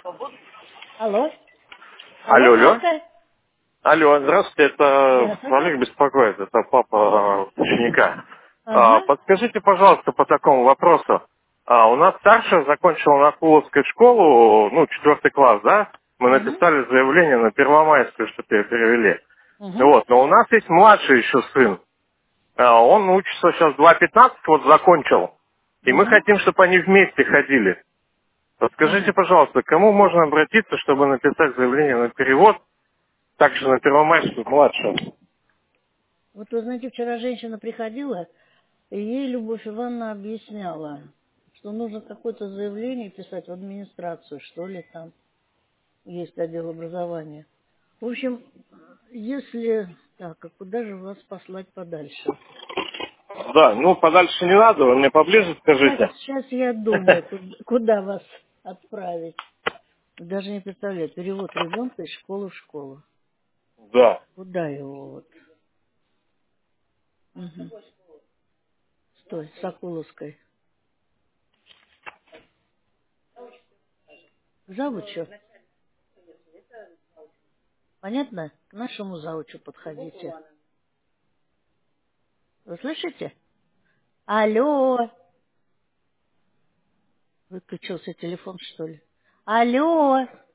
Алло. Алло, Алло, алло. здравствуйте. Алло, здравствуйте, это Здравствуйте. Олег беспокоит, это папа ученика. Ага. Подскажите, пожалуйста, по такому вопросу. У нас старшая закончила на Куловской школу, ну, 4 класс, да? Мы Угу. написали заявление на Первомайскую, что-то ее перевели. Угу. Вот, но у нас есть младший еще сын. Он учится сейчас 2,15, вот закончил. И мы Угу. хотим, чтобы они вместе ходили. Подскажите, Угу. пожалуйста, к кому можно обратиться, чтобы написать заявление на перевод, также на Первомайскую младшую? Вот вы знаете, вчера женщина приходила, и ей Любовь Ивановна объясняла, что нужно какое-то заявление писать в администрацию, что ли, там есть отдел образования. В общем, если... Так, а куда же вас послать подальше? Да, ну подальше не надо, вы мне поближе скажите. Сейчас я думаю, куда вас отправить. Даже не представляю, перевод ребенка из школы в школу. Да. Куда его вот? Мгм. Стой, Соколовской. Завучу. Понятно? К нашему завучу подходите. Вы слышите? Алло. Выключился телефон, что ли? Алло.